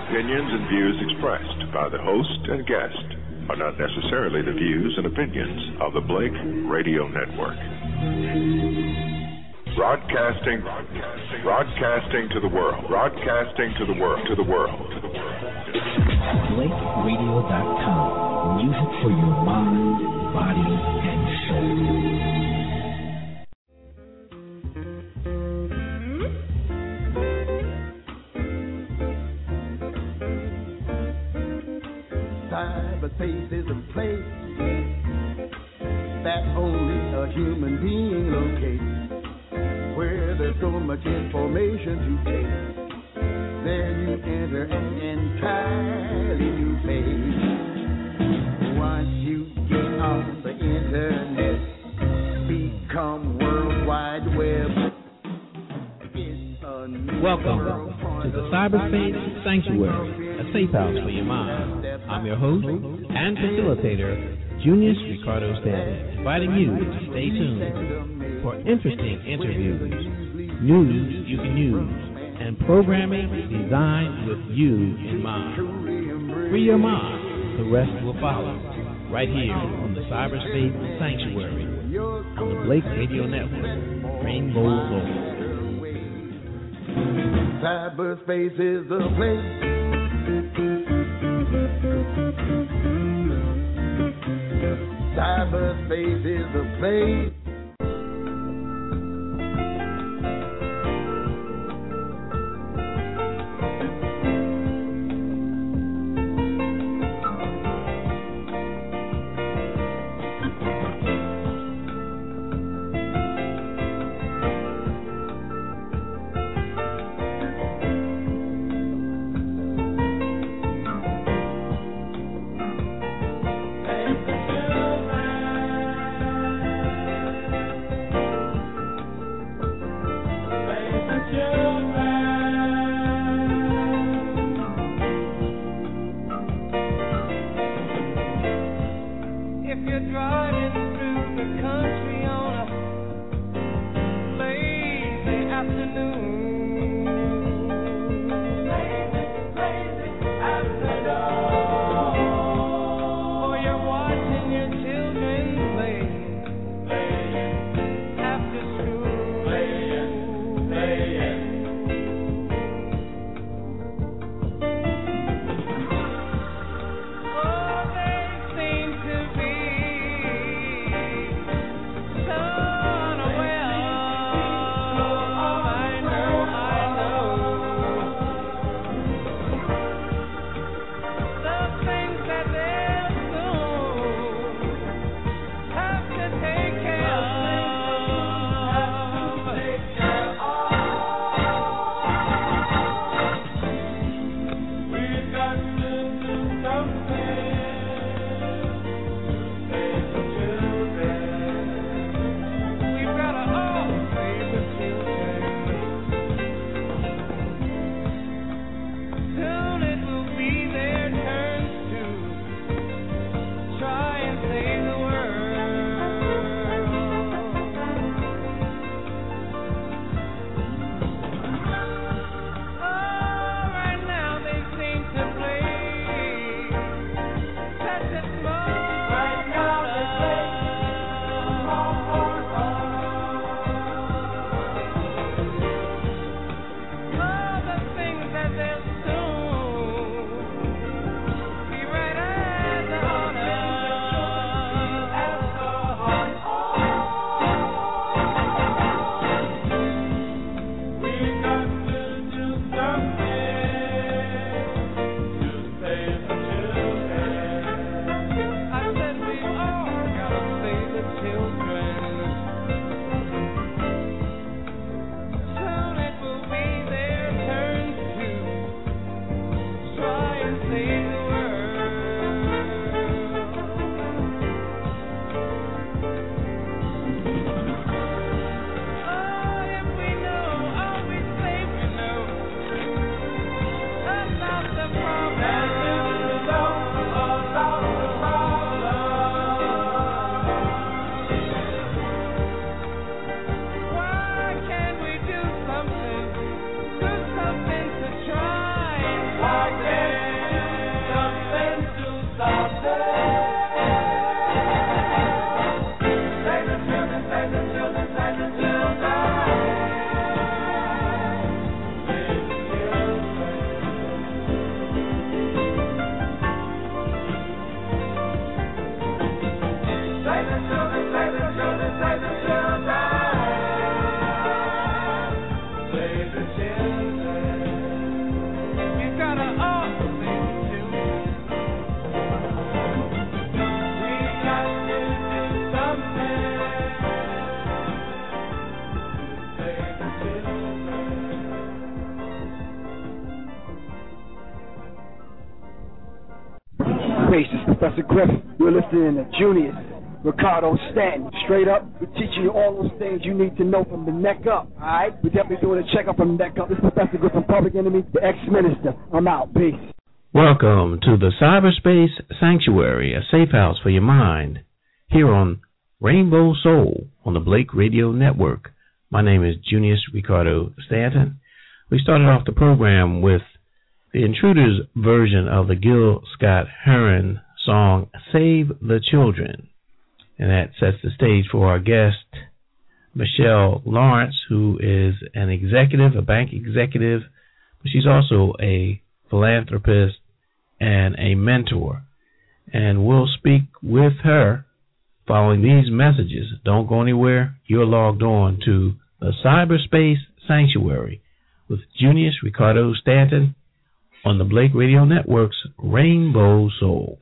opinions and views expressed by the host and guest are not necessarily the views and opinions of the Blake Radio Network. Broadcasting to the world. BlakeRadio.com. Music for your mind, body, and soul. Cyberspace is a place that only a human being locates, where there's so much information to take. There you enter an entirely new phase. Once you get on the internet, become World Wide Web. Welcome to the Cyberspace Sanctuary, a safe house for your mind. I'm your host and facilitator, Junius Ricardo Stanley, inviting you to stay tuned for interesting interviews, news you can use, and programming designed with you in mind. Free your mind, the rest will follow, right here on the Cyberspace Sanctuary on the Blake Radio Network, Rainbow Global. Cyberspace is the place. Cyberspace is the place. This is Professor Griff. You're listening to Junius Ricardo Stanton. Straight up, we're teaching you all those things you need to know from the neck up. All right, we're definitely doing a checkup from the neck up. This is Professor Griff from Public Enemy, the ex-minister. I'm out. Peace. Welcome to the Cyberspace Sanctuary, a safe house for your mind, here on Rainbow Soul on the Blake Radio Network. My name is Junius Ricardo Stanton. We started off the program with the Intruders version of the Gil Scott-Heron song, Save the Children. And that sets the stage for our guest, Michelle Lawrence, who is an executive, a bank executive, but she's also a philanthropist and a mentor. And we'll speak with her following these messages. Don't go anywhere. You're logged on to the Cyberspace Sanctuary with Junius Ricardo Stanton on the Blake Radio Network's Rainbow Soul.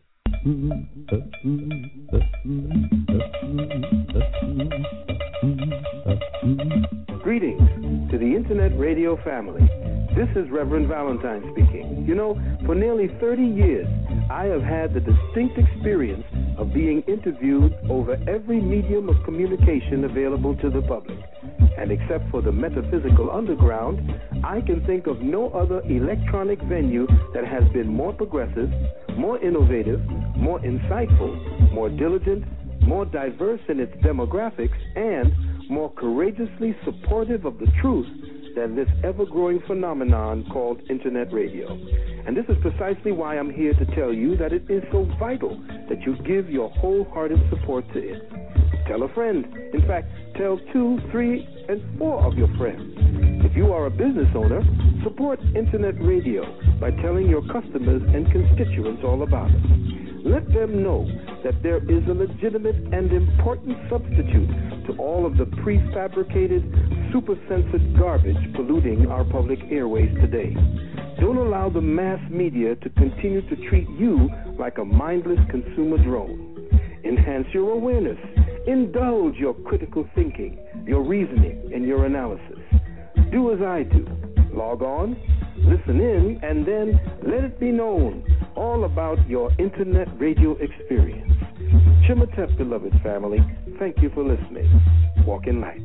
Greetings to the Internet Radio family. This is Reverend Valentine speaking. You know, for nearly 30 years, I have had the distinct experience of being interviewed over every medium of communication available to the public. And except for the metaphysical underground, I can think of no other electronic venue that has been more progressive, more innovative, more insightful, more diligent, more diverse in its demographics, and more courageously supportive of the truth than this ever-growing phenomenon called Internet radio. And this is precisely why I'm here to tell you that it is so vital that you give your wholehearted support to it. Tell a friend. In fact, tell 2, 3, and 4 of your friends. If you are a business owner, support Internet radio by telling your customers and constituents all about it. Let them know that there is a legitimate and important substitute to all of the prefabricated, super-censored garbage polluting our public airways today. Don't allow the mass media to continue to treat you like a mindless consumer drone. Enhance your awareness. Indulge your critical thinking, your reasoning, and your analysis. Do as I do. Log on, listen in, and then let it be known all about your Internet radio experience. Chimatep, beloved family, thank you for listening. Walk in light.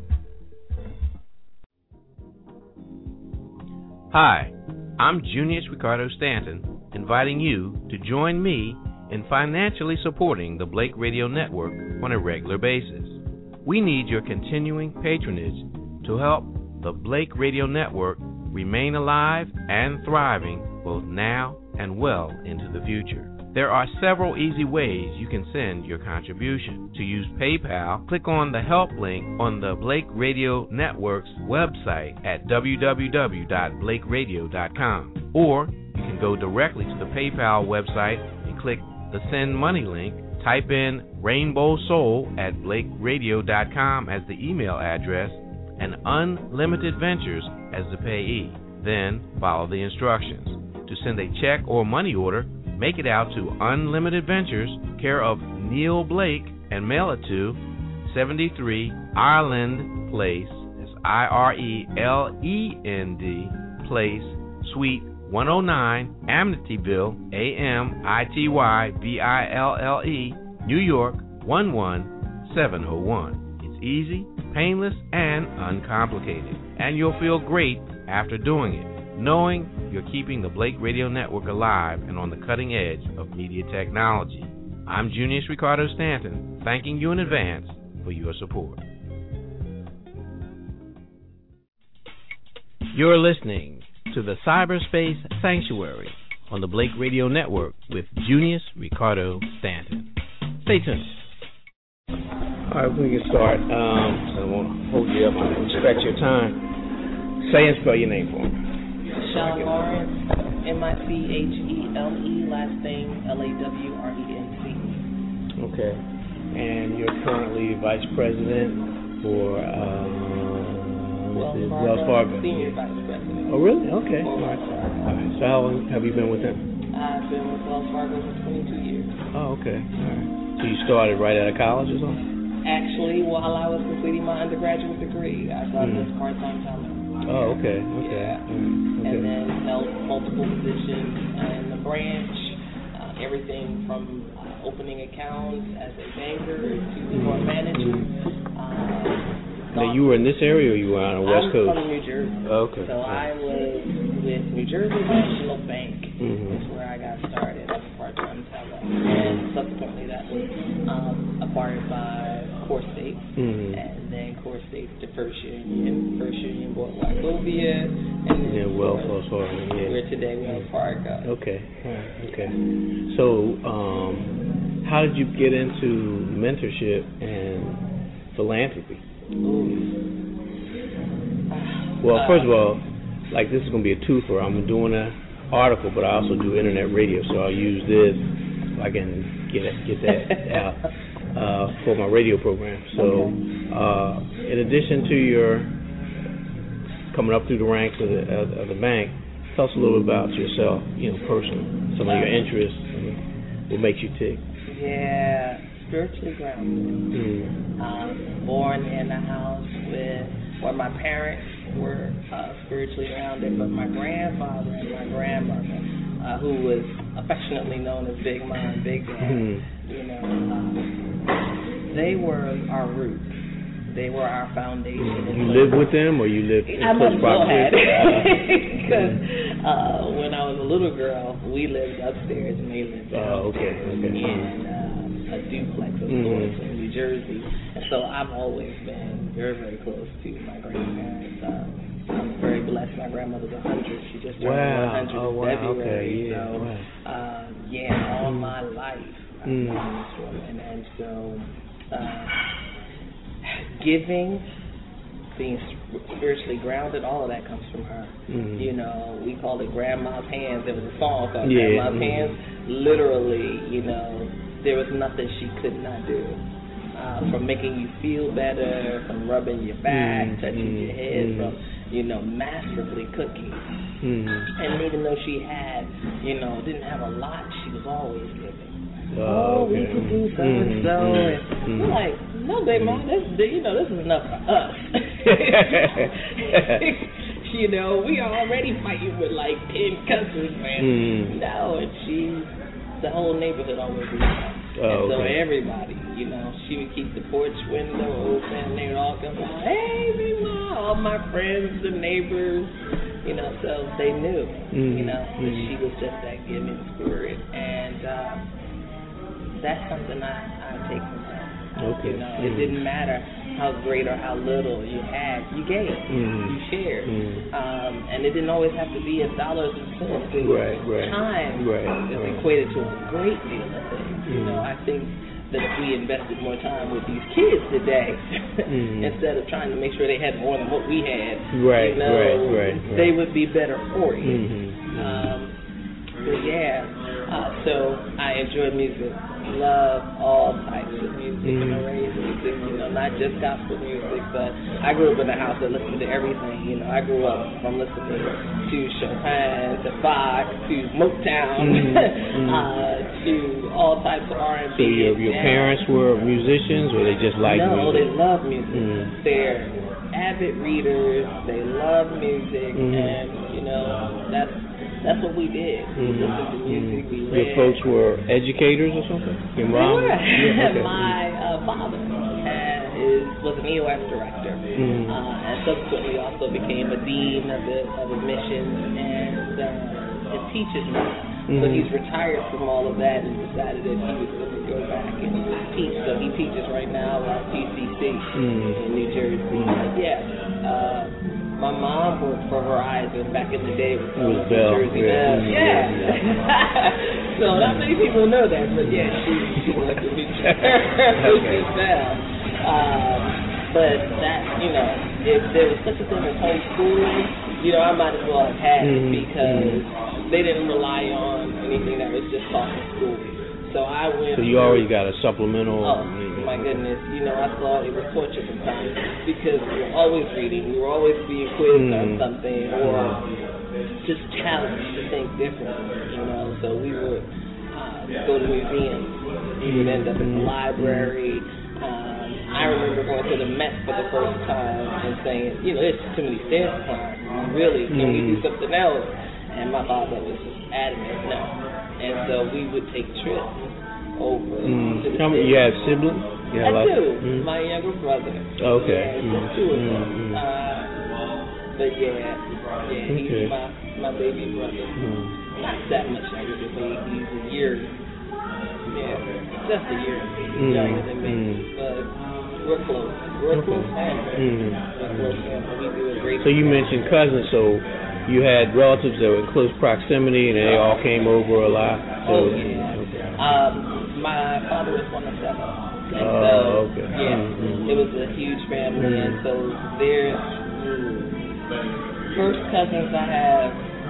Hi, I'm Junius Ricardo Stanton, inviting you to join me in financially supporting the Blake Radio Network on a regular basis. We need your continuing patronage to help the Blake Radio Network remain alive and thriving both now and well into the future. There are several easy ways you can send your contribution. To use PayPal, click on the help link on the Blake Radio Network's website at www.blakeradio.com. Or you can go directly to the PayPal website and click the Send Money link. Type in Rainbow Soul at blakeradio.com as the email address and Unlimited Ventures as the payee. Then follow the instructions. To send a check or money order, make it out to Unlimited Ventures, care of Neil Blake, and mail it to 73 Ireland Place, that's IRELEND Place, Suite 109, Amityville, AMITYVILLE, New York 11701. It's easy, painless, and uncomplicated. And you'll feel great after doing it, knowing you're keeping the Blake Radio Network alive and on the cutting edge of media technology. I'm Junius Ricardo Stanton, thanking you in advance for your support. You're listening to the Cyberspace Sanctuary on the Blake Radio Network with Junius Ricardo Stanton. Stay tuned. All right, we can start. I don't want to hold you up. I respect your time. Say and spell your name for me. Michelle Lawrence, MICHELE, last name LAWRENC. Okay. And you're currently Vice President for Wells Fargo. Senior Vice President. Oh, really? Okay. All right. All right. So how long have you been with them? I've been with Wells Fargo for 22 years. Oh, okay. All right. So you started right out of college or something? Actually, while I was completing my undergraduate degree, I started as part-time teller. Oh, okay. Yeah. Okay. And then held multiple positions in the branch, everything from opening accounts as a banker to store manager. Now, you were in this area or you were on the West Coast? I'm from New Jersey. Oh, okay. So I was with New Jersey National Bank. That's where I got started as a part-time teller. And subsequently that was acquired by Core State. And then Core State to First Union bought Wachovia. And then Wells Fargo. Yeah. We're today Wells Fargo. Okay. Okay. So, how did you get into mentorship and philanthropy? Well, first of all, like this is going to be a twofer. I'm doing an article, but I also do internet radio, so I'll use this if I can get that out for my radio program. So, in addition to your coming up through the ranks of the bank, tell us a little bit about yourself, personally, some of your interests, and what makes you tick. Yeah, spiritually grounded. Born in a house where my parents were spiritually grounded, but my grandfather and my grandmother, who was affectionately known as Big Mom, Big Dad, they were our roots. They were our foundation. You lived with them, or you lived in close proximity? Because when I was a little girl, we lived upstairs and they lived downstairs in a duplex, of course, in New Jersey. And so I've always been very, very close to my grandparents. I'm very blessed. My grandmother's 100. She just turned 100 in February. Okay. So, all my life, I've been this woman. And so, giving, being spiritually grounded, all of that comes from her. We called it Grandma's Hands. There was a song called Grandma's Hands. Literally, there was nothing she could not do. From making you feel better, from rubbing your back, touching your head, from, masterfully cooking. And even though she had, didn't have a lot, she was always giving. We could do so and so. And we're like, no, baby, Mom, this is enough for us. We are already fighting with like 10 cousins, man. No, and the whole neighborhood always did that. So everybody, she would keep the porch window open, and they would all come out, hey, Big Mom, all my friends, the neighbors, so they knew, that she was just that giving spirit. And that's something I take from her. It didn't matter how great or how little you had, you gave, you shared. And it didn't always have to be in dollars and cents. It was time that equated to a great deal of things. I think that if we invested more time with these kids today, instead of trying to make sure they had more than what we had, they would be better for you. So I enjoy music. Love all types of music and array of music, not just gospel music, but I grew up in a house that listened to everything. I grew up from listening to Chopin, to Bach, to Motown, to all types of R&B. So your parents were musicians, or they just liked music? No, they love music. They're avid readers. They love music, and that's what we did. We listened to music. We read. Your folks were educators or something? Your mom? My father was an EOS director, and subsequently also became a dean of admissions and a teacher's now. But he's retired from all of that and decided that he was going to go back and teach. So he teaches right now at PCC in New Jersey. My mom worked for Verizon back in the day with New Jersey Bell. So not many people know that, but she worked with New Jersey Bell. But that, if there was such a thing as homeschooling, I might as well have had it because they didn't rely on anything that was just taught in school. So I went. So you already got a supplemental. Oh my goodness! I thought it was torture sometimes because we were always reading, we were always being quizzed on something, or just challenged to think differently, you know. So we would go to museums. We would end up in the library. I remember going to the Met for the first time and saying, you know, there's too many stairs to climb. Really, can we do something else? And my father was just adamant, no. And so we would take trips over to the city. You have siblings? I do. My younger brother. Okay. Yeah, two of them. But he's my baby brother. Not that much younger than me. He's a year. Just a year younger than me. But we're close. We're a close family. We're close family. We do a great. So you mentioned cousins. So you had relatives that were in close proximity, and they all came over a lot. So, Okay. My father was one of 7. And so, it was a huge family, and so there's first cousins I have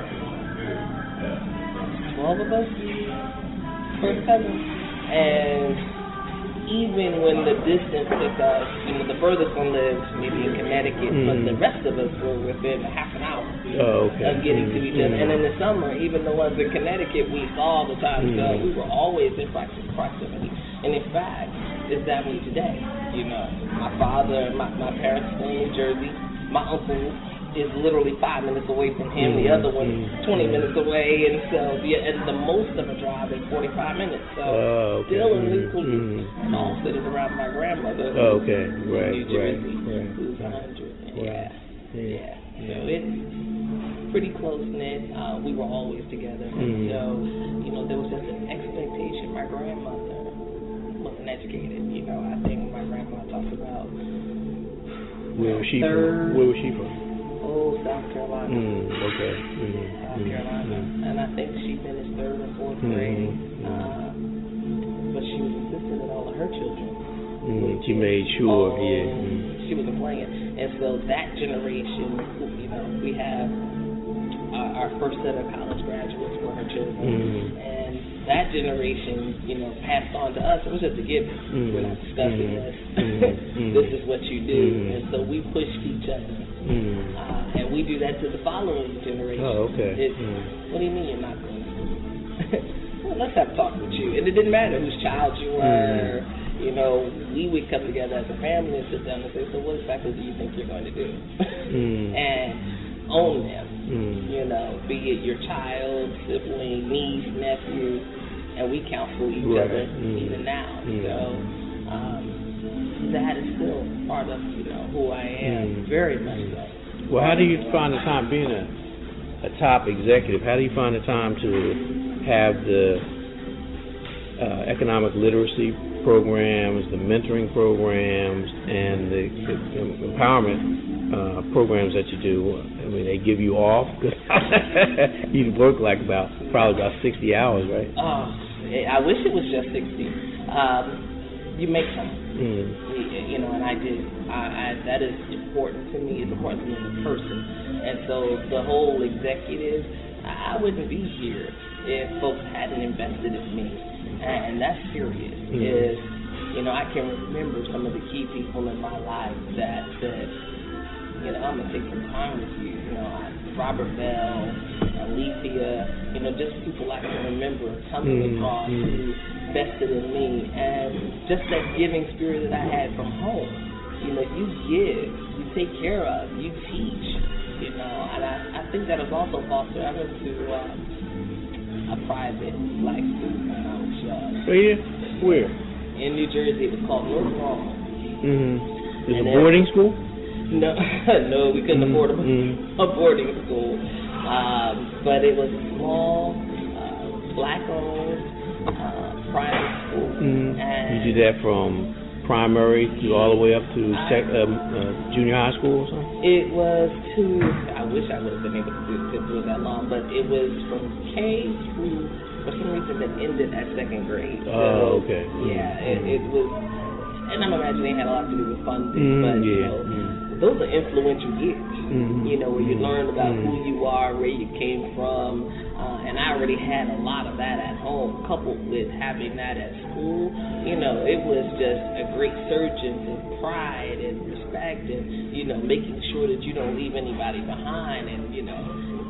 12 of us, first cousins, and even when the distance took us, you know, the furthest one lives maybe in Connecticut, but the rest of us were within half an hour of getting to each other. And in the summer, even the ones in Connecticut we saw all the time, so we were always in proximity. And in fact, it's that way today. You know, my father, my parents were in New Jersey. My uncle is literally 5 minutes away from him. The other one's 20 minutes away, and so and the most of a drive is 45 minutes. So still in Newport, and all cities around my grandmother. New Jersey, who's 100. So it's pretty close knit. We were always together, and so you know there was just an expectation. My grandmother wasn't educated. You know, I think my grandma talks about where was she from? Oh, South Carolina. South Carolina. And I think she finished 3rd or 4th grade. But she was assistant at all of her children. She made sure, she wasn't playing. And so that generation, you know, we have our first set of college graduates were her children. And that generation, you know, passed on to us. It was just a given. We're not discussing this. This is what you do. And so we pushed each other. And we do that to the following generation. What do you mean you're not going to school? Well, let's have a talk with you. And it didn't matter whose child you were. You know, we would come together as a family and sit down and say, so what exactly do you think you're going to do? And own them. You know, be it your child, sibling, niece, nephew, and we counsel each other even now. So that is still part of, you know, who I am, very much so. Well, how do you find the time being a top executive? How do you find the time to have the economic literacy programs, the mentoring programs, and the empowerment programs that you do? I mean, they give you off. You work like probably about 60 hours, right? I wish it was just 60. You make time. You know, and I do. That is important to me. It's important to me as a person. And so the whole executive, I wouldn't be here if folks hadn't invested in me. And that's serious. You know, I can remember some of the key people in my life that said, you know, I'm going to take some time with you. You know, Robert Bell, Alethea, you know, just people I can remember coming across who invested in me. And just that giving spirit that I had from home. You know, you give, you take care of, you teach, you know. And I think that was also fostered. I went to a private black school when I was young. Where? In New Jersey. It was called North Lawn. Is it a boarding school? No, no, we couldn't afford a boarding school. But it was a small, black-owned private school. And you did that from primary to all the way up to junior high school or something? It was I wish I would have been able to do it that long, but it was from K through, for some reason, that ended at 2nd grade. So, okay. Yeah, it was, and I'm imagining it had a lot to do with funding, but you know, those are influential years, you know, where you learn about who you are, where you came from, and I already had a lot of that at home, coupled with having that at school. You know, it was just a great surge in pride and respect and, you know, making sure that you don't leave anybody behind and, you know,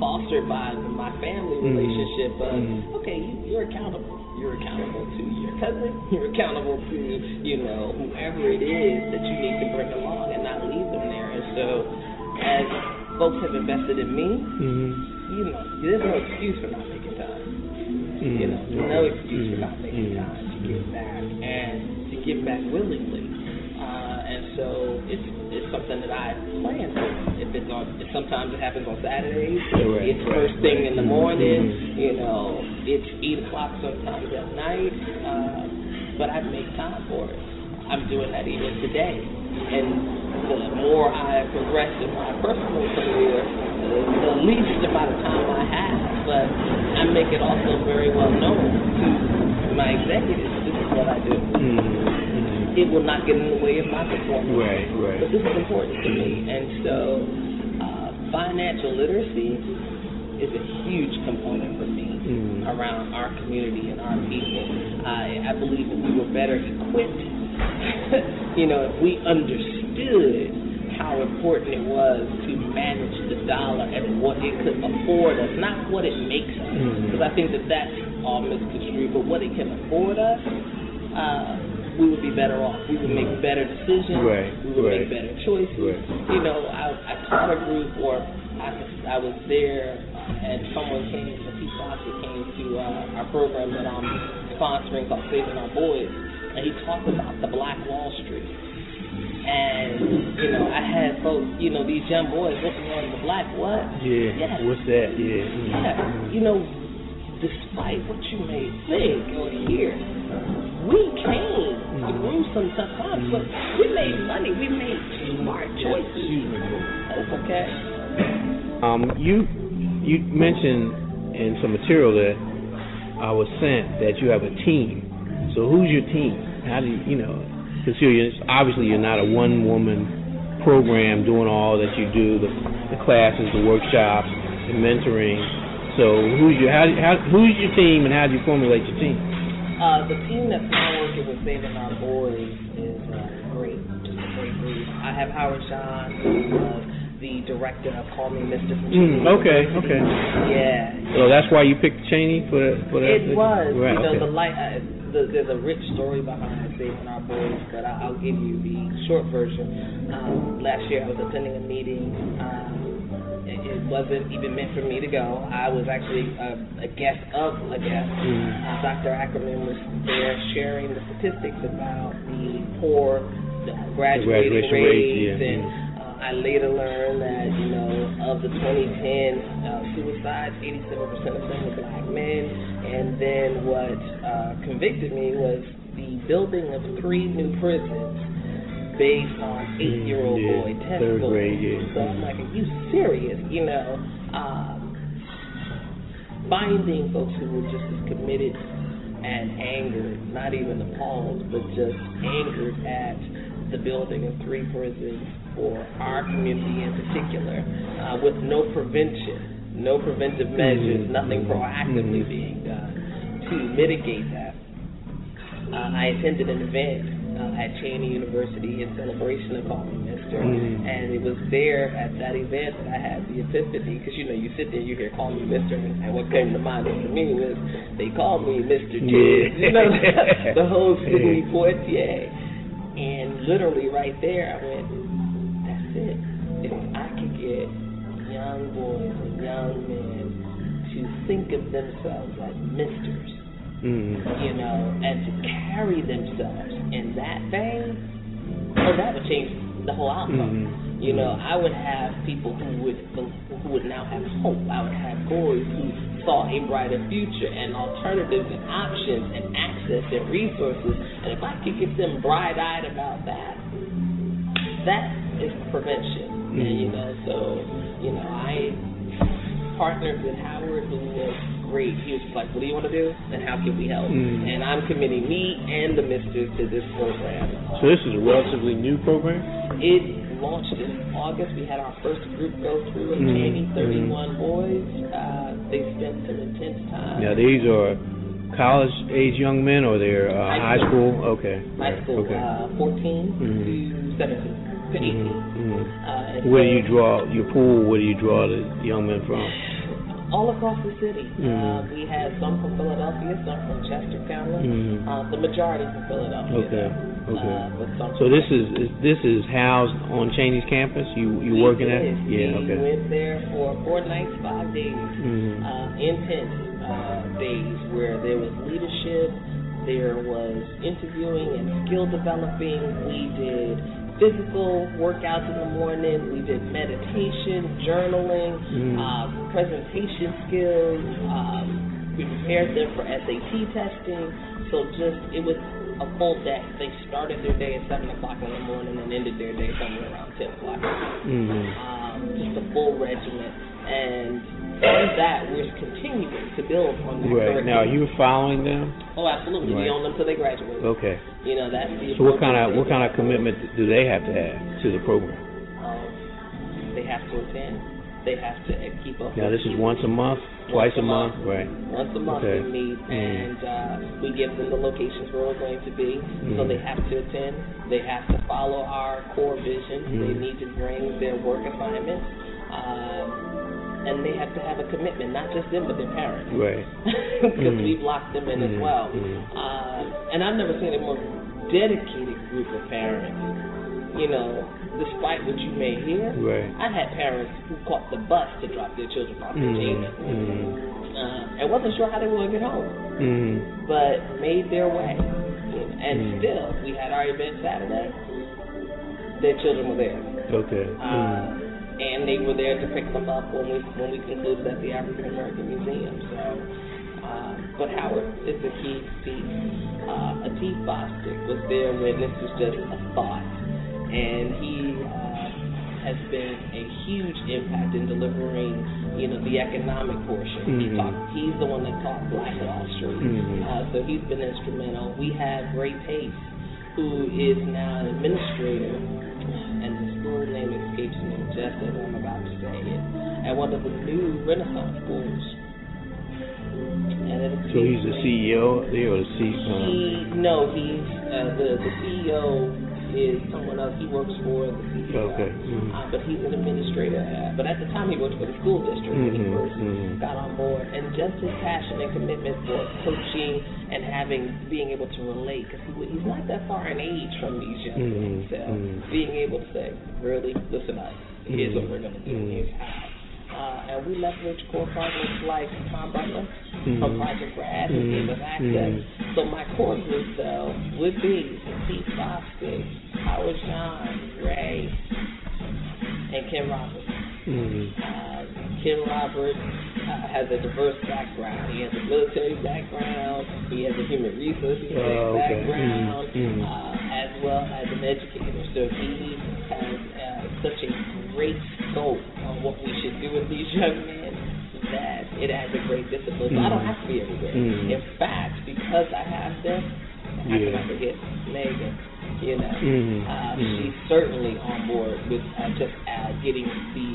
fostered by my family relationship. Okay, you're accountable. You're accountable to your cousin. You're accountable to, whoever it is that you need to bring along and not leave them there. And so, as folks have invested in me, there's no excuse for not making time. No excuse for not making time to give back and to give back willingly. And so it's something that I plan for. If sometimes it happens on Saturdays, it's first thing in the morning, it's 8 o'clock sometimes at night, but I make time for it. I'm doing that even today. And the more I progress in my personal career, the least amount of time I have, but I make it also very well known to my executives, this is what I do. It will not get in the way of my performance. Right. But this is important to me. And so financial literacy is a huge component for me around our community and our people. I believe that we were better equipped, if we understood how important it was to manage the dollar and what it could afford us, not what it makes us. Because I think that that's all misconstrued, but what it can afford us, we would be better off. We would make better decisions. We would make better choices. I taught a group, or I was there, and someone came, Latif Foster came to our program that I'm sponsoring called Saving Our Boys, and he talked about the Black Wall Street. And, I had folks, these young boys looking at the black what? Yeah. What's that? Yeah. Despite what you may think or hear, we came through some tough times, but we made money. We made smart choices. That's okay. You mentioned in some material that I was sent that you have a team. So who's your team? How do because obviously you're not a one-woman program doing all that you do, the classes, the workshops, the mentoring. So who's your team, and how do you formulate your team? The team that's now working with Saving Our Boys is great, just a great group. I have Howard Sean, who was the director of Call Me Mr. Okay. Yeah. So that's why you picked Cheney for that? It was. Right, there's a rich story behind Saving Our Boys, but I'll give you the short version. Last year I was attending a meeting. It wasn't even meant for me to go. I was actually a guest of a guest. Dr. Ackerman was there sharing the statistics about the poor graduating rates, and I later learned that, of the 2010 suicides, 87% of them were black men. And then what convicted me was the building of 3 new prisons based on 8-year-old boy test scores. So I'm like, are you serious? Finding folks who were just as committed and angered, not even appalled, but just angered at the building of 3 prisons for our community in particular, with no prevention, no preventive measures, nothing proactively being done to mitigate that. I attended an event at Cheney University in celebration of Call Me Mr. And it was there at that event that I had the epiphany, because you sit there, you hear Call Me Mr. and what came to mind for me was they called me Mr. Ted, the whole Sidney Poitier. And literally right there I went, that's it. If I could get young boys and young men to think of themselves as misters, and to carry themselves in that vein, that would change the whole outcome. I would have people who would now have hope. I would have boys who saw a brighter future and alternatives and options and access and resources. And if I could get them bright-eyed about that, that is prevention. And I partnered with Howard, who was great. He was like, what do you want to do, and how can we help? And I'm committing me and the misters to this program. So this is a relatively new program? It launched in August. We had our first group go through it, 31 boys. They spent some intense time. Now these are college-age young men, or they're high school? Okay. High school, 14 to 17 to 18. Where do you draw your pool? Where do you draw the young men from? All across the city. We had some from Philadelphia, some from Chester County. The majority from Philadelphia. Okay. So this is housed on Cheyney's campus. You working at it? Yeah. We went there for 4 nights, 5 days, intense days where there was leadership, there was interviewing and skill developing. We did physical workouts in the morning. We did meditation, journaling, presentation skills. We prepared them for SAT testing. So it was a full day. They started their day at 7 o'clock in the morning and ended their day somewhere around 10 o'clock. Just a full regimen. And from that, we're continuing to build on that. Right. Now, are you following them? Oh, absolutely. Right. We own them till they graduate. Okay. That's the. So what kind of commitment do they have to the program? They have to attend. They have to keep up. Now, this is once a month, twice a month, right? Once a month we meet, and we give them the locations where we're going to be. So they have to attend. They have to follow our core vision. They need to bring their work assignments. And they have to have a commitment, not just them, but their parents. Right. Because we've locked them in as well. And I've never seen a more dedicated group of parents. Despite what you may hear, I had parents who caught the bus to drop their children off to Gina. And wasn't sure how they were going to get home, but made their way. And still, we had our event Saturday. Their children were there. Okay. And they were there to pick them up when we concluded at the African American Museum. So, but Howard is a key piece. Atif Bostic was there when this was just a thought, and he has been a huge impact in delivering, the economic portion. He's the one that taught Black Wall Street, so he's been instrumental. We have Ray Pace, who is now an administrator, and the school name escapes me just as I'm about to say it, at one of the new Renaissance schools. So he's the CEO there, or the CEO? No, he's the CEO is someone else. He works for the CEO. Okay. But he's an administrator. But at the time, he worked for the school district when he first got on board. And just his passion and commitment for coaching and being able to relate, because he's not that far in age from these young men. So being able to say, really, listen up. Here's what we're going to do. Here's how. And we leverage core partners like Tom Butler from Project Brad, who gave us access. So my core group, though, would be Pete Bostic, Howard John, Ray, and Ken Roberts. Ken Roberts has a diverse background. He has a military background. He has a human resources background, as well as an educator. So he has such a great scope on what we should do with these young men that it has a great discipline. So I don't have to be everywhere. In fact, because I have them, I cannot forget Megan. She's certainly on board with just getting the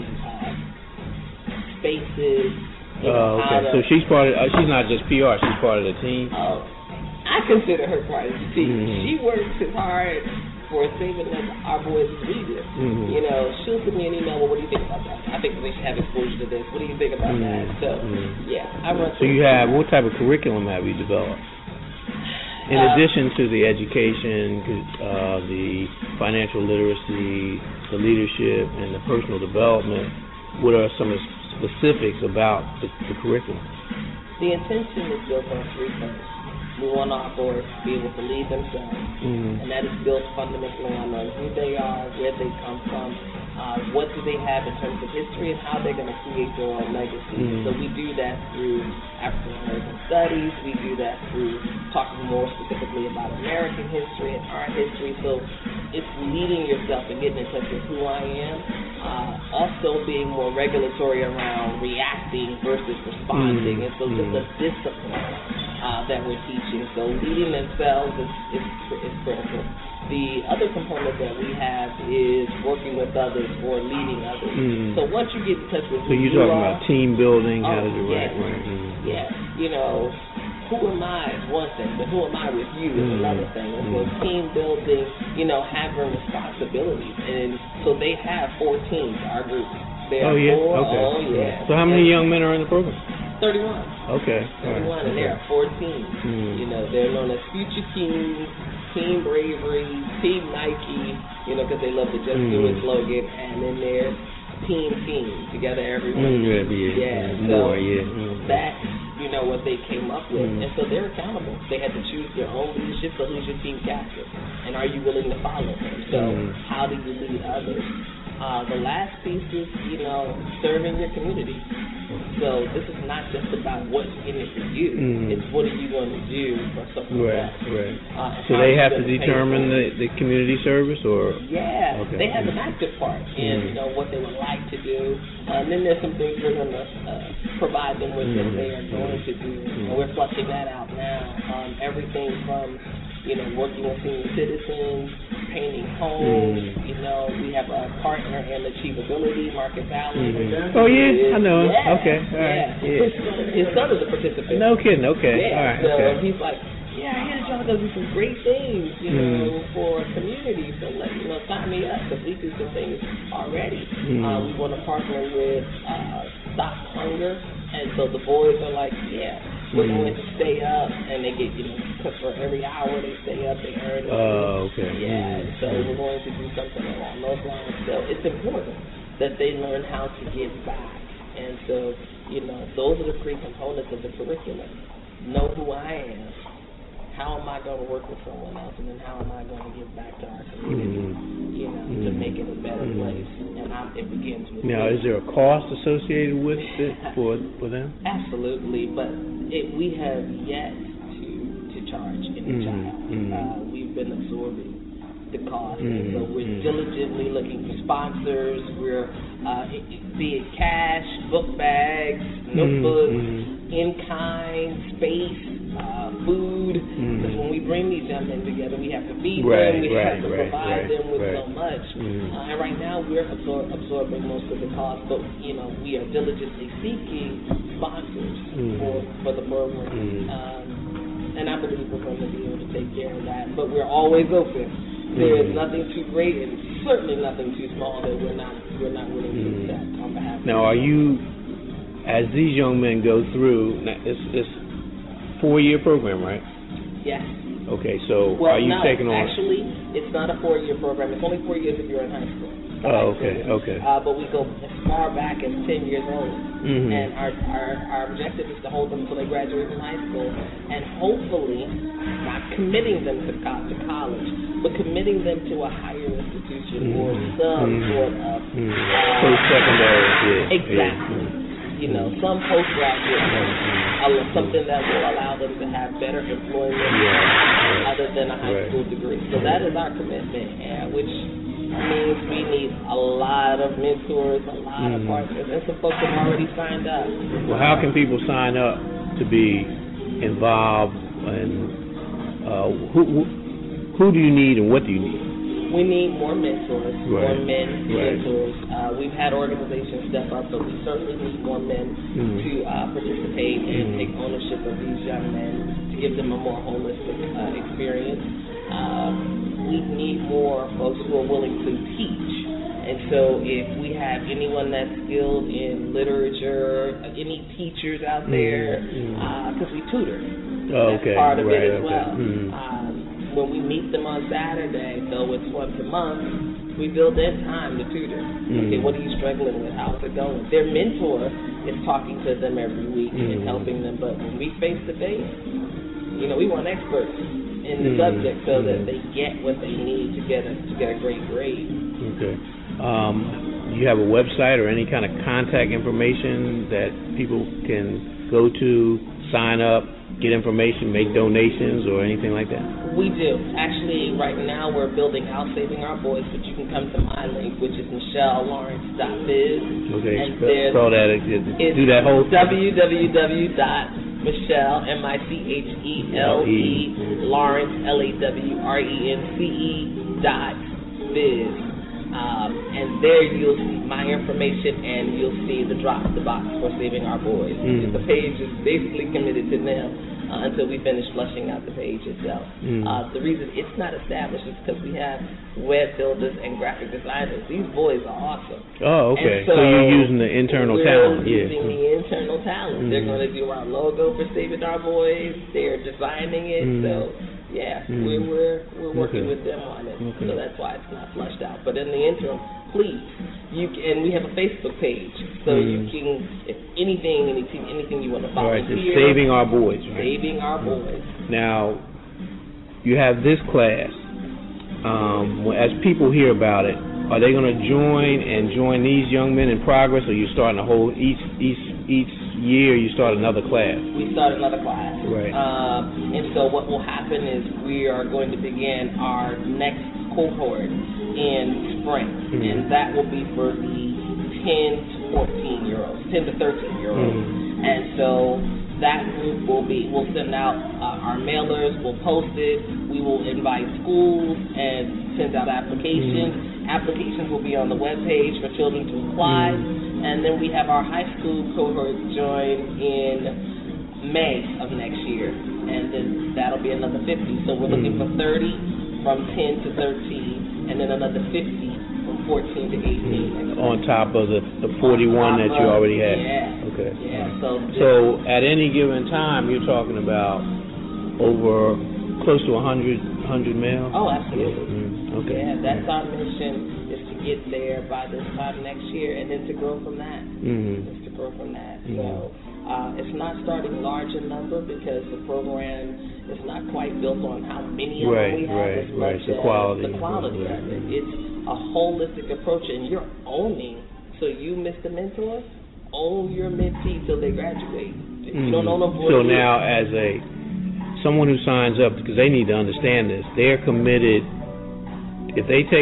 spaces. So she's part of. She's not just PR. She's part of the team. I consider her part of the team. She works as hard for saving our boys as we do. She'll send me an email. Well, what do you think about that? I think we should have exposure to this. What do you think about that? So I run. So you have what type of curriculum have you developed? In addition to the education, the financial literacy, the leadership, and the personal development, what are some specifics about the curriculum? The intention is built on 3 things. We want our boys to be able to lead themselves, and that is built fundamentally on knowing who they are, where they come from, what do they have in terms of history, and how they're going to create their own legacy. So we do that through African American studies. We do that through talking more specifically about American history and our history. So it's leading yourself and getting in touch with who I am. Also being more regulatory around reacting versus responding, and so just a discipline that we're teaching. So leading themselves is critical. The other component that we have is working with others or leading others. So once you get in touch with who you are, talking about team building, how to do right. Yes. Who am I is one thing, but who am I with you is another thing. And so team building, having responsibilities. And so they have 4 teams, our group. There Okay. Oh, yeah. So how many young men are in the program? 31. Okay. 31, and there are 14. You know, they're known as Future Kings, Team Bravery, Team Nike, you know, because they love the Just Do It slogan, and then there's Team, together everyone. That's, you know, what they came up with. And so they're accountable. They had to choose their own leadership, so who's your team captain? And are you willing to follow him? So how do you lead others? The last piece is, you know, serving your community. So this is not just about what's in it for you. It's what are you going to do for someone else. Right. So they have to determine the community service, or? Yeah, they have an active part in, you know, what they would like to do. And then there's some things we're going to provide them with that they are going to do. And we're fleshing that out now. Everything from, you know, working with senior citizens, painting homes. You know, we have a partner in Achievability, Market Valley. Oh, yeah, I know. Yeah. Okay, all right. His son is a participant. No kidding, okay. Yeah, all right, so okay. he's like, I hear y'all do some great things, you know, for communities. So, sign me up, because we do some things already. We want to partner with Stop Hunger, and so the boys are like, we're going to stay up, and they get, because for every hour they stay up, they earn it. Oh, okay. Yeah, so we're going to do something along those lines. So it's important that they learn how to give back. And so, those are the three components of the curriculum. Know who I am. How am I going to work with someone else? And then how am I going to give back to our community, to make it a better place? And it begins with Now, is there a cost associated with it for them? Absolutely, but we have yet to charge any child. We've been absorbing the cost, and so we're diligently looking for sponsors. We're be it cash, book bags, notebooks, in-kind, space, food. Because when we bring these young men together, we have to feed them, we have to provide them with so much. And right now we're absorbing most of the cost, but we are diligently seeking sponsors for the program. And I believe we're going to be able to take care of that. But we're always open. There is nothing too great and certainly nothing too small that we're not willing to accept on behalf of. Now, are you, as these young men go through, it's 4-year program, right? Yes. Okay, so are you taking on? Actually, it's not a 4-year program. It's only 4 years if you're in high school. Oh, okay. But we go as far back as 10 years old. And our objective is to hold them until they graduate from high school, and hopefully not committing them to college, but committing them to a higher institution or some sort of post-secondary. Exactly. Some postgraduate, something that will allow them to have better employment other than a high school degree. So that is our commitment, which means we need a lot of mentors, a lot of partners, and some folks have already signed up. Well, how can people sign up to be involved, and who do you need and what do you need? We need more mentors, more men mentors. We've had organizations step up, but we certainly need more men to participate and take ownership of these young men, to give them a more holistic experience. We need more folks who are willing to teach. And so if we have anyone that's skilled in literature, any teachers out there, because we tutor. That's part of it as well. When we meet them on Saturday, though it's once a month, we build in time to tutor. Okay, what are you struggling with? How's it going? Their mentor is talking to them every week and helping them. But when we face to face, we want experts in the subject so that they get what they need to get a great grade. Okay. Do you have a website or any kind of contact information that people can go to, sign up, get information, make donations, or anything like that? We do. Actually, right now we're building out Saving Our Boys, but you can come to my link, which is MichelleLawrence.biz. Okay, and spell that. Do that whole thing. www.Michelle, MICHELE, Lawrence, LAWRENCE.biz. And there you'll see my information, and you'll see the box for Saving Our Boys. The page is basically committed to them. until we finish flushing out the page itself. The reason it's not established is because we have web builders and graphic designers. These boys are awesome. Oh, okay. So you're using the internal talent. We're using the internal talent. They're going to do our logo for Saving Our Boys. They're designing it. So, yeah, we're working with them on it. So that's why it's not flushed out. But in the interim, please, and we have a Facebook page, so you can, if anything you want to follow. All right, it's Saving Our Boys. Right? Saving Our Boys. Now, you have this class. As people hear about it, are they going to join these young men in progress, or you starting a whole each year you start another class? We start another class. Right. And so what will happen is we are going to begin our next cohort in spring, and that will be for the 10 to 14-year-olds, 10 to 13-year-olds. And so that group we'll send out our mailers, we'll post it, we will invite schools and send out applications. Applications will be on the webpage for children to apply. And then we have our high school cohort join in May of next year. And then that'll be another 50. So we're looking for 30 from 10 to 13, and then another 50 from 14 to 18. On top of the 41 that you already had. Yeah. Okay. Yeah. So at any given time, you're talking about over close to 100 males? Oh, absolutely. Okay. Yeah, that's our mission, is to get there by this time next year, and then to grow from that. So it's not starting large in number because the program is not quite built on how many of them we have. It's the quality. The quality of it. It's a holistic approach, and you're owning. So you, Mr. Mentor, own your mentee till they graduate. You don't own them for So now, as someone who signs up, because they need to understand this, they're committed. If they take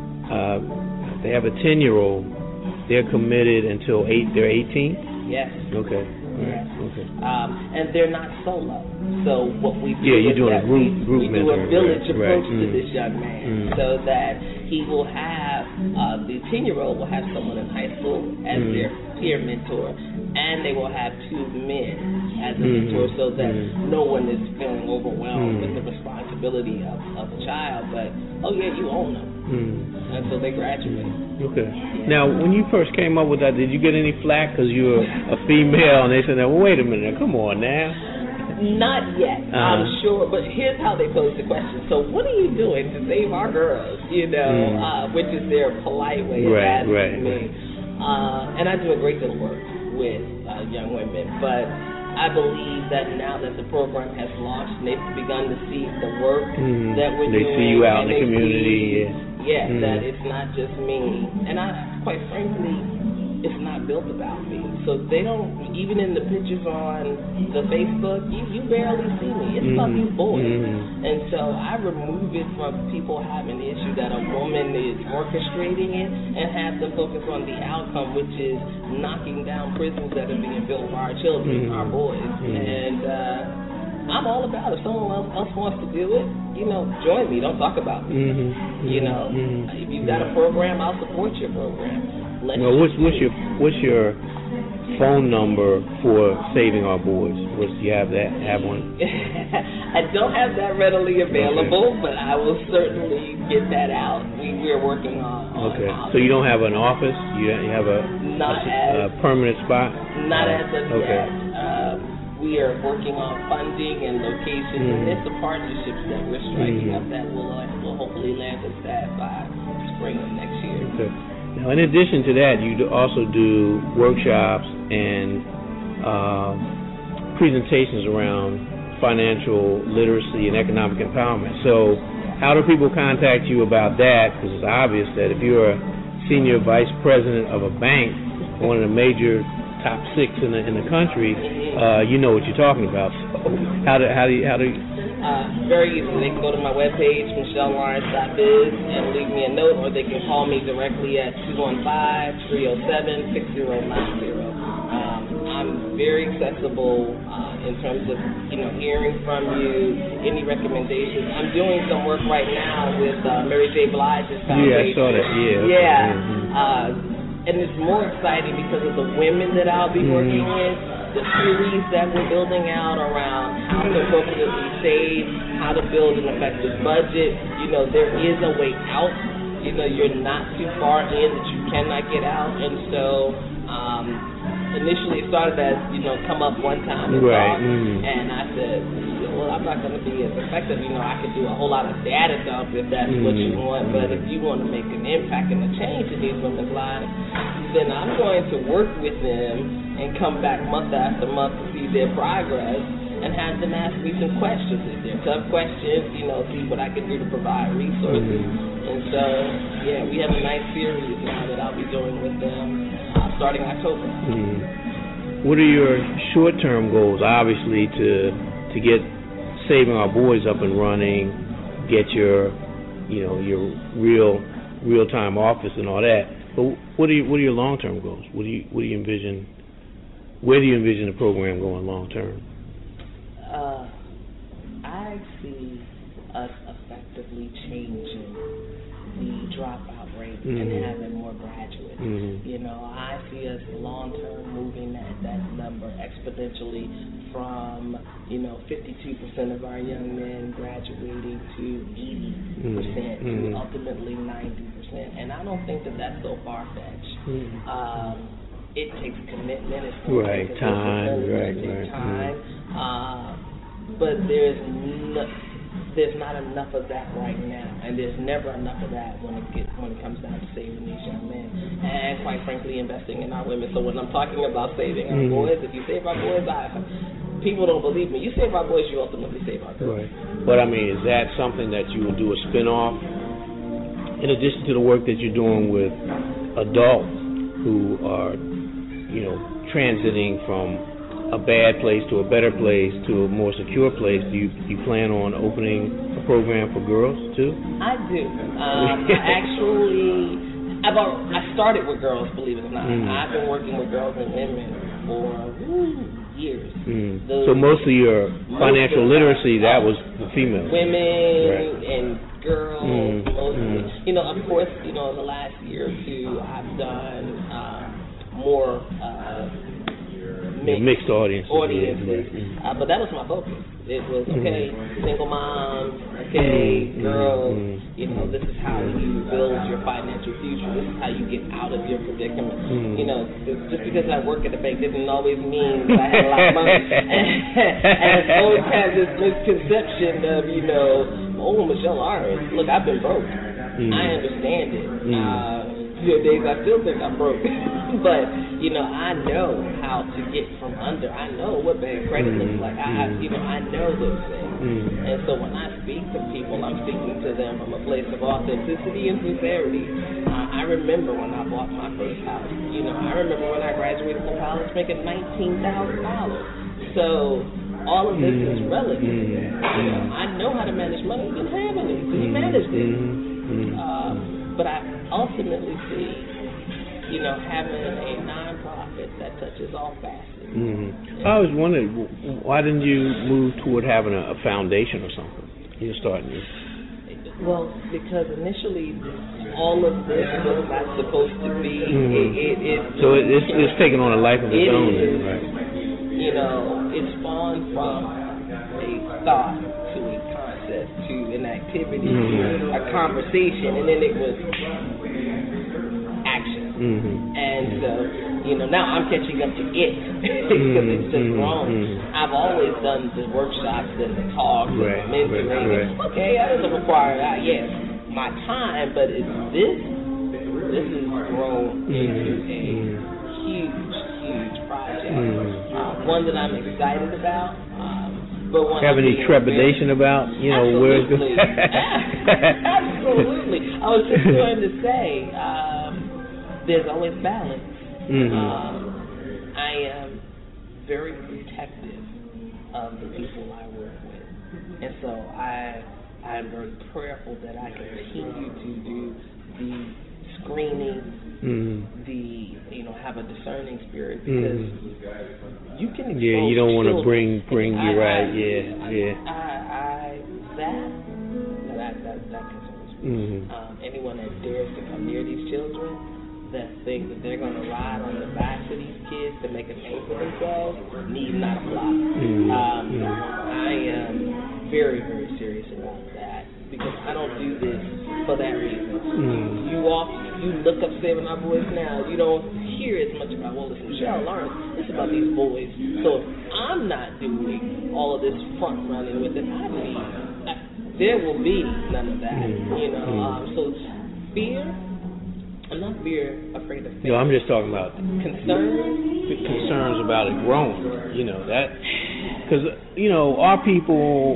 they have a 10-year-old, they're committed until they're 18? Yes. Okay. Yes. Okay. And they're not solo. So what we do you're doing a group we do a village approach to right. this young man, so that he will have the 10-year-old will have someone in high school as their peer mentor, and they will have two men as a mentor, so that no one is feeling overwhelmed with the responsibility of a child. But you own them until they graduate. Okay. Now, when you first came up with that, did you get any flack because you were a female, and they said, "Now, wait a minute, come on now"? Not yet, I'm sure. But here's how they pose the question. So, what are you doing to save our girls? Which is their polite way of asking me. And I do a great deal of work with young women, but I believe that now that the program has launched and they've begun to see the work that we're doing, they see you out in the community. That it's not just me, and quite frankly, it's not built about me. So they don't, even in the pictures on the Facebook, you barely see me. It's about these boys. And so I remove it from people having the issue that a woman is orchestrating it, and have them focus on the outcome, which is knocking down prisons that are being built for our children, our boys. And I'm all about it. If someone else wants to do it, join me. Don't talk about me. If you've got a program, I'll support your program. What's your phone number for Saving Our Boys? Do you have that? Have one? I don't have that readily available, but I will certainly get that out. We're working on. Okay. So you don't have an office? You have a permanent spot? Not as of yet. We are working on funding and locations, and there's some partnerships that we're striking up that will hopefully land us that by spring of next year. Okay. Now, in addition to that, you also do workshops and presentations around financial literacy and economic empowerment. So how do people contact you about that? Because it's obvious that if you're a senior vice president of a bank, one of the major top 6 in the country, you know what you're talking about. So how do you very easy. They can go to my webpage, michellelawrence.biz, and leave me a note, or they can call me directly at 215-307-6090. I'm very accessible in terms of hearing from you, any recommendations. I'm doing some work right now with Mary J. Blige's foundation. Yeah, I saw that. And it's more exciting because of the women that I'll be working with, the series that we're building out around how to appropriately save, how to build an effective budget. There is a way out. You're not too far in that you cannot get out. And so initially it started as, come up one time and talk. And I said, well, I'm not going to be as effective. I could do a whole lot of data dump if that's what you want. But if you want to make an impact and a change in these women's lives, then I'm going to work with them and come back month after month to see their progress and have them ask me some questions. If they're tough questions, see what I can do to provide resources. And so, yeah, we have a nice series now that I'll be doing with them starting October. What are your short-term goals? Obviously, to get Saving Our Boys up and running, get your real-time office and all that. But what are your long-term goals? What do you envision? Where do you envision the program going long-term? I see us effectively changing the dropout rate and having more graduates. I see us long-term moving that number exponentially from 52% of our young men graduating to 80% to ultimately 90%. And I don't think that that's so far-fetched. It takes commitment. It's going to take time. But there's not enough of that right now, and there's never enough of that when it comes down to saving these young men, and quite frankly, investing in our women. So when I'm talking about saving our boys, if you save our boys, people don't believe me. You save our boys, you ultimately save our girls. Right. But I mean, is that something that you will do a spin-off in addition to the work that you're doing with adults who are, transiting from a bad place to a better place to a more secure place? Do you plan on opening a program for girls too? I do. I started with girls, believe it or not. I've been working with girls and women for years. So most of your financial literacy, that was the female. Women and girls, mostly. Of course, in the last year or two, I've done more mixed audiences. But that was my focus. It was, single moms, girls, this is how you build your financial future. This is how you get out of your predicament. Just because I work at the bank doesn't always mean that I have a lot of money. And I always have this misconception of, Michelle Lawrence, look, I've been broke. I understand it. There are days I still think I'm broke. But, I know how to get from under. I know what bad credit looks like. I know those things. And so when I speak to people, I'm speaking to them from a place of authenticity and sincerity. I remember when I bought my first house. I remember when I graduated from college making $19,000. So all of this is relative. I know how to manage money. You didn't have any. So you managed it. But I ultimately see, having a nonprofit that touches all facets. I was wondering, why didn't you move toward having a foundation or something? You're starting this. Well, because initially all of this was not supposed to be. So it's taken on a life of its own, right? It spawned from a thought to a concept to an activity to a conversation, and then it was action. And so, now I'm catching up to it because it's just grown. I've always done the workshops and the talks and the mentoring. Okay, that doesn't require my time, but it's this has grown into a huge project. One that I'm excited about. But have any trepidation about, where it's going? Absolutely. I was just going to say, there's always balance. I am very protective of the people I work with, and so I am very prayerful that I continue to do the screening, have a discerning spirit, because you can expose you don't want to bring you right. That concerns me. Anyone that dares to come near these children, that think that they're going to ride on the backs of these kids to make a name for themselves, need not apply. I am very, very serious about that because I don't do this for that reason. You look up Saving Our Boys now, you don't hear as much about, well, it's Michelle Lawrence. It's about these boys. So if I'm not doing all of this front running with it, there will be none of that. So fear. I'm not afraid of fear. No, I'm just talking about concerns about it growing. That because our people,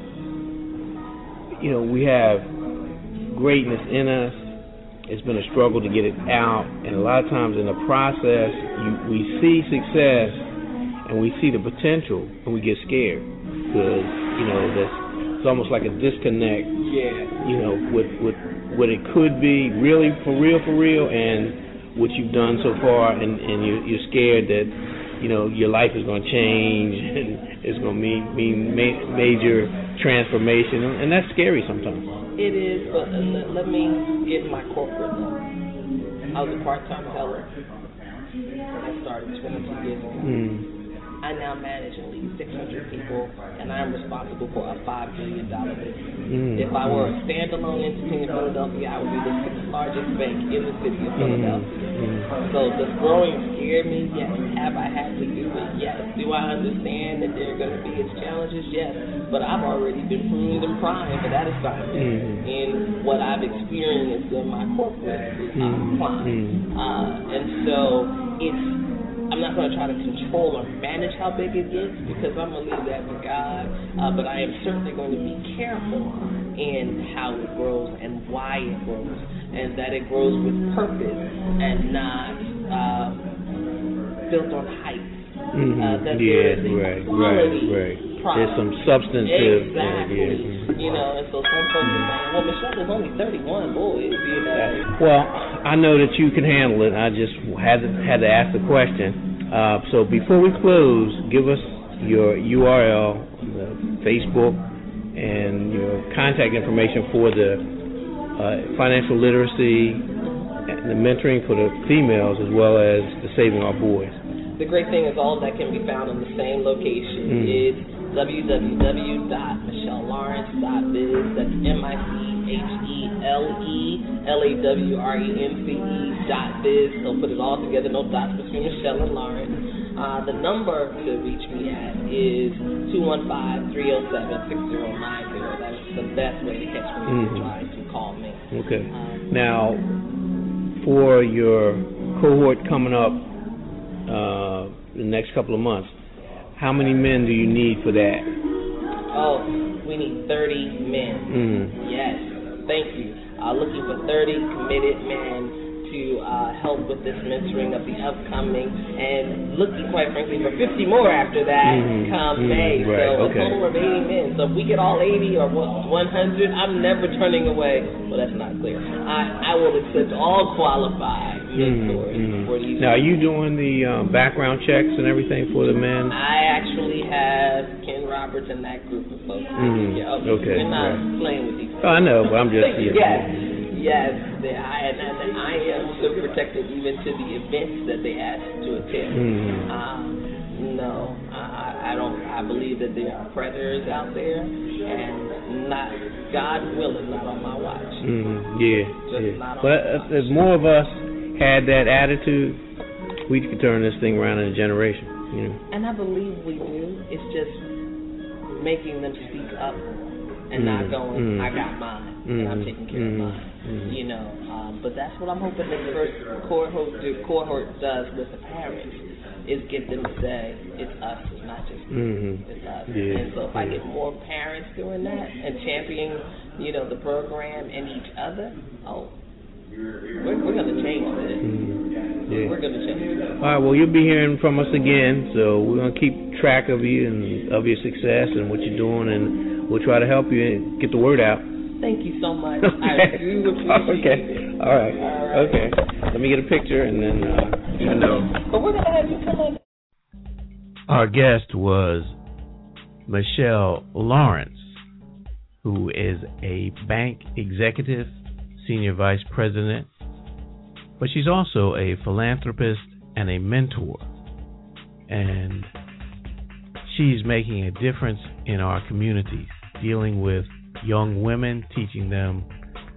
we have greatness in us. It's been a struggle to get it out, and a lot of times in the process, we see success and we see the potential, and we get scared because it's almost like a disconnect. With what it could be, really for real, and what you've done so far, and you're scared that your life is going to change and it's going to mean major transformation, and that's scary sometimes. It is, but let me get my corporate look. I was a part-time teller when I started 22 years ago. I now manage at least 600 people, and I am responsible for a $5 billion business. If I were a standalone entity in Philadelphia, I would be the 6th largest bank in the city of Philadelphia. So does growing scare me? Yes. Have I had to do it? Yes. Do I understand that there are going to be its challenges? Yes. But I've already been pruned and primed for that assignment in what I've experienced in my corporate climb. And so I'm not going to try to control or manage how big it gets because I'm going to leave that to God. But I am certainly going to be careful in how it grows and why it grows, and that it grows with purpose and not built on hype. That there is a quality product. There's some substantive. Exactly. And so some folks are saying, well, Michelle is only 31, boys. Well, I know that you can handle it. I just had to ask the question. So before we close, give us your URL, Facebook, and your contact information for the financial literacy and the mentoring for the females, as well as the Saving Our Boys. The great thing is all that can be found in the same location. It's www.michellelawrence.biz. That's MICHELELAWRENCE.biz. So put it all together, no dots between Michelle and Lawrence. The number to reach me at is 215-307-6090. That's the best way to catch me if you're trying to call me. Okay. Now, for your cohort coming up, the next couple of months, how many men do you need for that? Oh, we need 30 men. Yes, thank you. Looking for 30 committed men to help with this mentoring of the upcoming, and looking, quite frankly, for 50 more after that come May. Right. So a total of 80 men. So if we get all 80 or 100, I'm never turning away. Well, that's not clear. I will accept all qualified mentors for these. Now, are you doing the background checks and everything for the men? I actually have Ken Roberts and that group of folks. Okay. We're not playing with these things. I know, but I'm just Yes, I am so protected even to the events that they ask to attend. No, I don't. I believe that there are predators out there, and not, God willing, not on my watch. But if more of us had that attitude, we could turn this thing around in a generation. And I believe we do. It's just making them speak up and not going, I got mine, and I'm taking care of mine. But that's what I'm hoping the first cohort does with the parents, is get them to say, it's us, it's not just me, it's us. And so if I get more parents doing that and championing, the program and each other, we're going to change this. We're going to change this. All right, well, you'll be hearing from us again, so we're going to keep track of you and of your success and what you're doing, and we'll try to help you and get the word out. Thank you so much. I do appreciate it. All right. Okay. Let me get a picture and then But we're going to have you come on. Our guest was Michelle Lawrence, who is a bank executive, senior vice president, but she's also a philanthropist and a mentor. And she's making a difference in our communities. dealing with young women, teaching them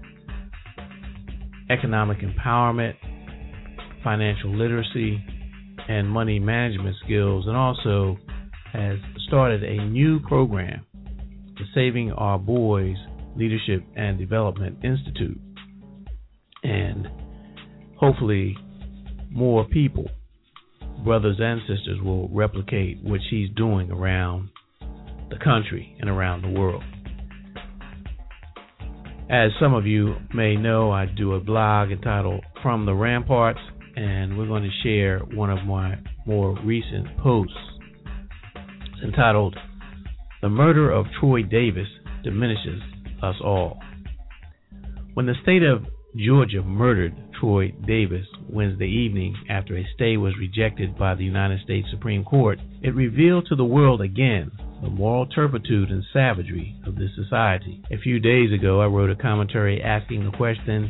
economic empowerment, financial literacy, and money management skills, and also has started a new program, the Saving Our Boys Leadership and Development Institute. And hopefully more people, brothers and sisters, will replicate what she's doing around the country and around the world. As some of you may know, I do a blog entitled From the Ramparts, and we're going to share one of my more recent posts. It's entitled, "The Murder of Troy Davis Diminishes Us All." When the state of Georgia murdered Troy Davis Wednesday evening after a stay was rejected by the United States Supreme Court, it revealed to the world again the moral turpitude and savagery of this society. A few days ago, I wrote a commentary asking the question,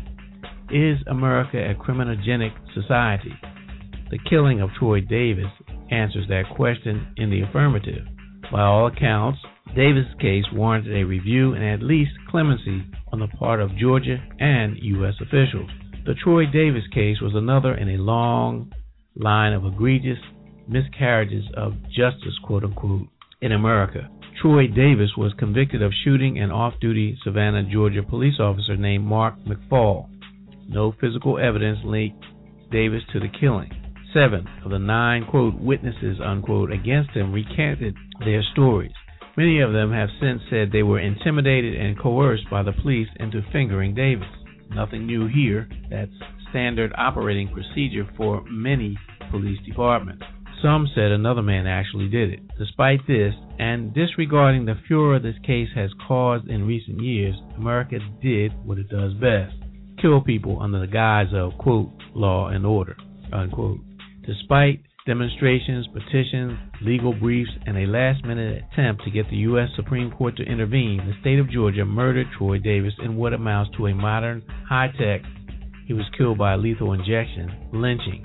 is America a criminogenic society? The killing of Troy Davis answers that question in the affirmative. By all accounts, Davis' case warranted a review and at least clemency on the part of Georgia and U.S. officials. The Troy Davis case was another in a long line of egregious miscarriages of justice, quote-unquote, in America. Troy Davis was convicted of shooting an off-duty Savannah, Georgia police officer named Mark McFall. No physical evidence linked Davis to the killing. 7 of the 9, quote, witnesses, unquote, against him recanted their stories. Many of them have since said they were intimidated and coerced by the police into fingering Davis. Nothing new here. That's standard operating procedure for many police departments. Some said another man actually did it. Despite this, and disregarding the furor this case has caused in recent years, America did what it does best: kill people under the guise of, quote, law and order, unquote. Despite demonstrations, petitions, legal briefs, and a last-minute attempt to get the U.S. Supreme Court to intervene, the state of Georgia murdered Troy Davis in what amounts to a modern, high-tech, he was killed by a lethal injection, lynching.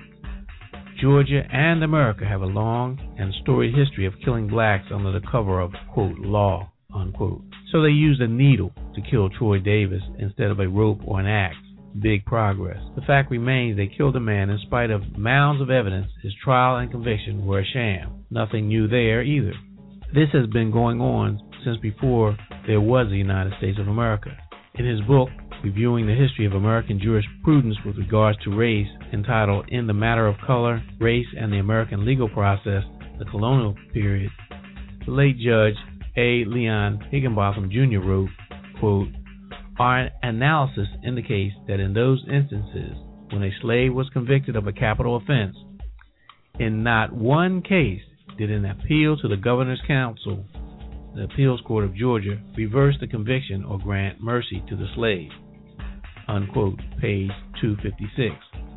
Georgia and America have a long and storied history of killing blacks under the cover of, quote, law, unquote. So they used a needle to kill Troy Davis instead of a rope or an axe. Big progress. The fact remains they killed a man in spite of mounds of evidence. His trial and conviction were a sham. Nothing new there either. This has been going on since before there was a United States of America. In his book, Reviewing the History of American Jurisprudence with Regards to Race, entitled In the Matter of Color, Race, and the American Legal Process, the Colonial Period, the late Judge A. Leon Higginbotham Jr. wrote, quote, our analysis indicates that in those instances when a slave was convicted of a capital offense, in not one case did an appeal to the Governor's Council, the Appeals Court of Georgia, reverse the conviction or grant mercy to the slave, unquote, page 256.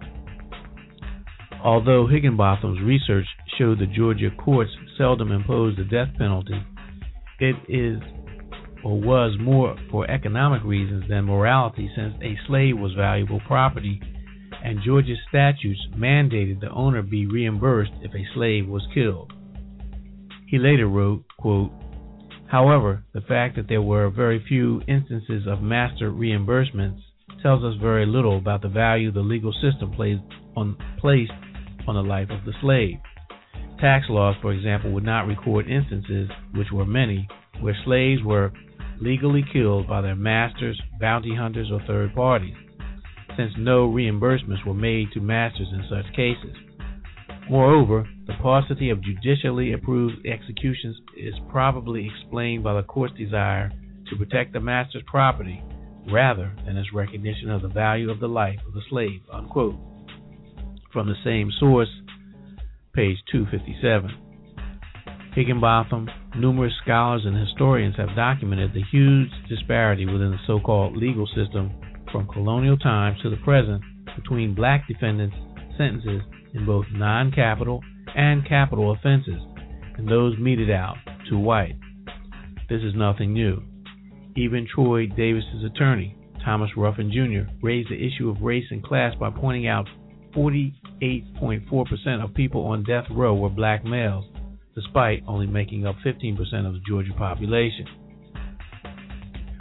Although Higginbotham's research showed the Georgia courts seldom imposed the death penalty, it is or was more for economic reasons than morality, since a slave was valuable property and Georgia statutes mandated the owner be reimbursed if a slave was killed. He later wrote, quote, however, the fact that there were very few instances of master reimbursements tells us very little about the value the legal system placed on the life of the slave. Tax laws, for example, would not record instances, which were many, where slaves were legally killed by their masters, bounty hunters, or third parties, since no reimbursements were made to masters in such cases. Moreover, the paucity of judicially approved executions is probably explained by the court's desire to protect the master's property rather than its recognition of the value of the life of the slave, unquote. From the same source, page 257. Higginbotham, numerous scholars and historians have documented the huge disparity within the so-called legal system from colonial times to the present between black defendants' sentences in both non-capital and capital offenses and those meted out to white. This is nothing new. Even Troy Davis's attorney, Thomas Ruffin Jr., raised the issue of race and class by pointing out 48.4% of people on death row were black males, despite only making up 15% of the Georgia population.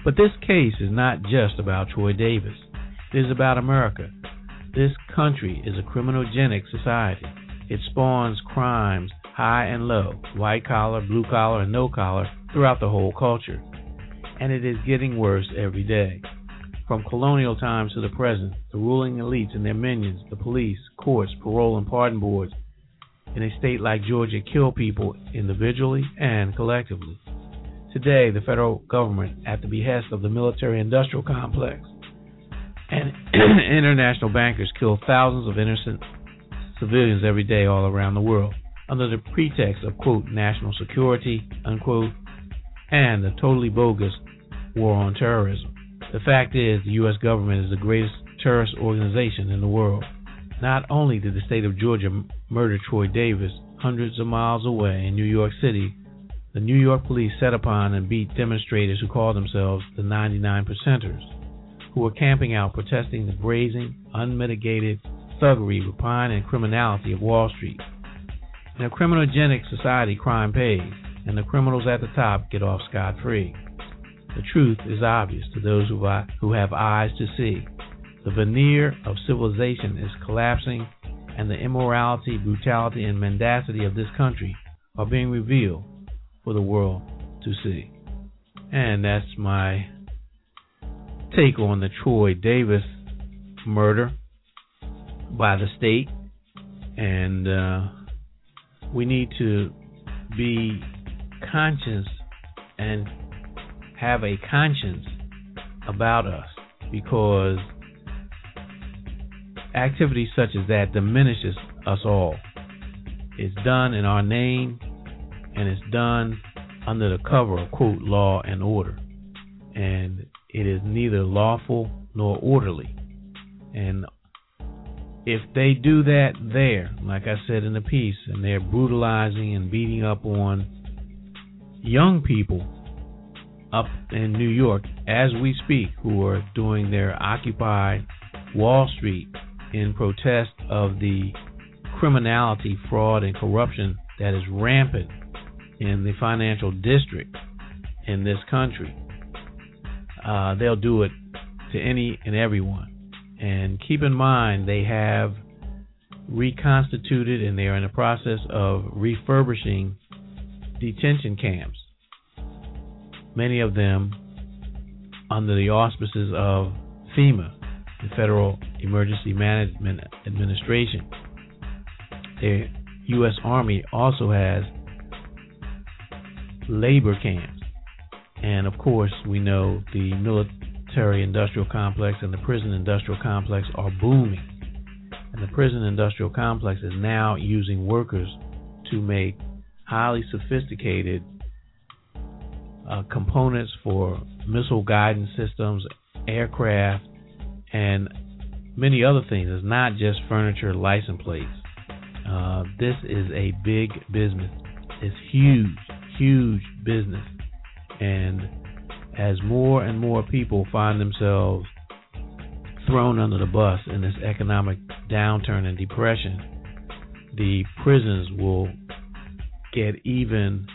But this case is not just about Troy Davis. It is about America. This country is a criminogenic society. It spawns crimes high and low, white collar, blue collar, and no collar throughout the whole culture. And it is getting worse every day. From colonial times to the present, the ruling elites and their minions, the police, courts, parole, and pardon boards in a state like Georgia kill people individually and collectively. Today, the federal government, at the behest of the military-industrial complex and international bankers, kill thousands of innocent civilians every day all around the world under the pretext of, quote, national security, unquote, and the totally bogus war on terrorism. The fact is, the U.S. government is the greatest terrorist organization in the world. Not only did the state of Georgia murder Troy Davis hundreds of miles away in New York City, the New York police set upon and beat demonstrators who called themselves the 99 Percenters, who were camping out protesting the brazen, unmitigated thuggery, rapine, and criminality of Wall Street. In a criminogenic society, crime pays, and the criminals at the top get off scot-free. The truth is obvious to those who have eyes to see. The veneer of civilization is collapsing, and the immorality, brutality, and mendacity of this country are being revealed for the world to see. And that's my take on the Troy Davis murder by the state. And we need to be conscious and have a conscience about us, because activity such as that diminishes us all. It's done in our name, and it's done under the cover of, quote, law and order. And it is neither lawful nor orderly. And if they do that there, like I said in the piece, and they're brutalizing and beating up on young people up in New York as we speak, who are doing their Occupy Wall Street in protest of the criminality, fraud, and corruption that is rampant in the financial district in this country. They'll do it to any and everyone. And keep in mind, they have reconstituted and they are in the process of refurbishing detention camps, many of them under the auspices of FEMA, the Federal Emergency Management Administration. The U.S. Army also has labor camps. And of course, we know the military-industrial complex and the prison-industrial complex are booming. And the prison-industrial complex is now using workers to make highly sophisticated components for missile guidance systems, aircraft, and many other things. It's not just furniture, license plates. This is a big business. It's huge, huge business. And as more and more people find themselves thrown under the bus in this economic downturn and depression, the prisons will get even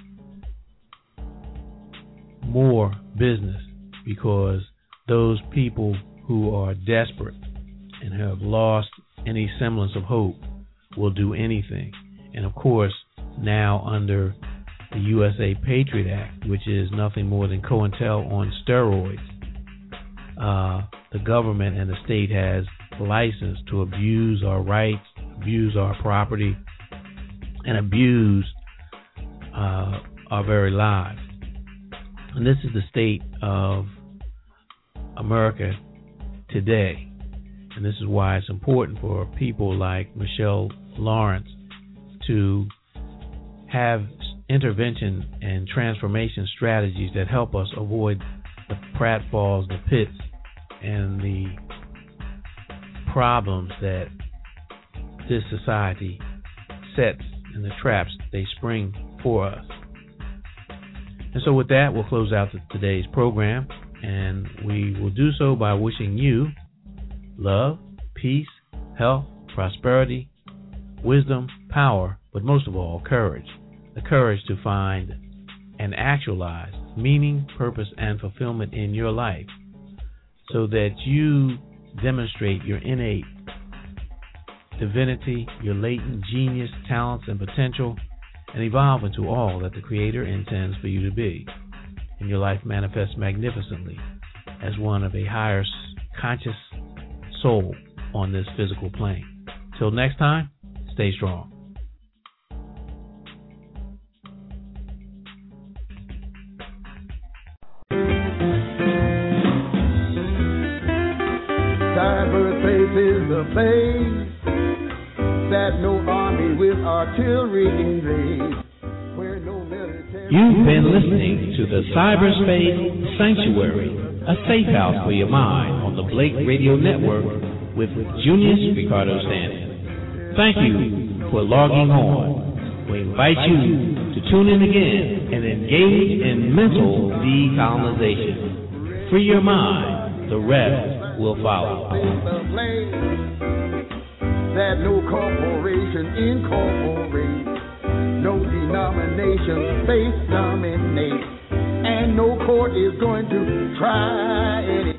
more business, because those people who are desperate and have lost any semblance of hope will do anything. And of course, now under the USA Patriot Act, which is nothing more than COINTEL on steroids, the government and the state has license to abuse our rights, abuse our property, and abuse our very lives. And this is the state of America today. And this is why it's important for people like Michelle Lawrence to have intervention and transformation strategies that help us avoid the pratfalls, the pits, and the problems that this society sets and the traps they spring for us. And so with that, we'll close out today's program, and we will do so by wishing you love, peace, health, prosperity, wisdom, power, but most of all, courage. The courage to find and actualize meaning, purpose, and fulfillment in your life so that you demonstrate your innate divinity, your latent genius, talents, and potential, and evolve into all that the Creator intends for you to be. And your life manifests magnificently as one of a higher conscious soul on this physical plane. Till next time, stay strong. Cyberspace is the place that no army with artillery invades, where no military... You've been listening to the Cyberspace Sanctuary, a safe house for your mind on the Blake Radio Network with Junius Ricardo Stanton. Thank you for logging on. We invite you to tune in again and engage in mental decolonization. Free your mind, the rest will follow. That no corporation incorporates, no denomination space dominates, and no court is going to try any.